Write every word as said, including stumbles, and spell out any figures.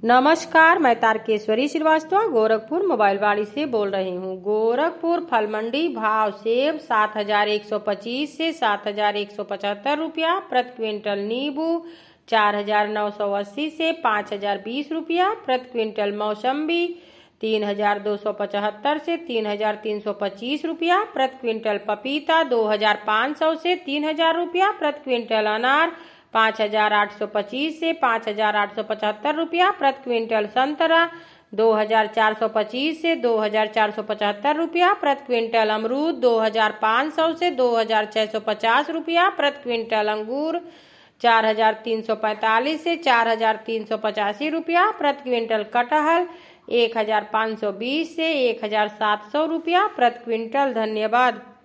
नमस्कार, मैं तारकेश्वरी श्रीवास्तव गोरखपुर मोबाइल वाड़ी से बोल रही हूँ। गोरखपुर फल मंडी भाव सेब सात हजार एक सौ पच्चीस से सात हजार एक सौ पचहत्तर रुपया प्रति क्विंटल। नींबू चार हजार नौ सौ अस्सी से पाँच हजार बीस रुपया प्रति क्विंटल। मौसम्बी तीन हजार दो सौ पचहत्तर से तीन हजार तीन सौ पच्चीस रुपया प्रति क्विंटल। पपीता दो हजार पाँच सौ से तीन हजार रुपया प्रति क्विंटल। अनार पाँच हजार आठ सौ पच्चीस से पाँच हजार आठ सौ पचहत्तर रुपया प्रति क्विंटल। संतरा दो हजार चार सौ पच्चीस से दो हजार चार सौ पचहत्तर रुपया प्रति क्विंटल। अमरूद दो हजार पाँच सौ से दो हजार छः सौ पचास रुपया प्रति क्विंटल। अंगूर चार हजार तीन सौ पैंतालीस से चार हजार तीन सौ पचासी रुपया प्रति क्विंटल। कटहल एक हजार पाँच सौ बीस से एक हजार सात सौ रुपया प्रति क्विंटल। धन्यवाद।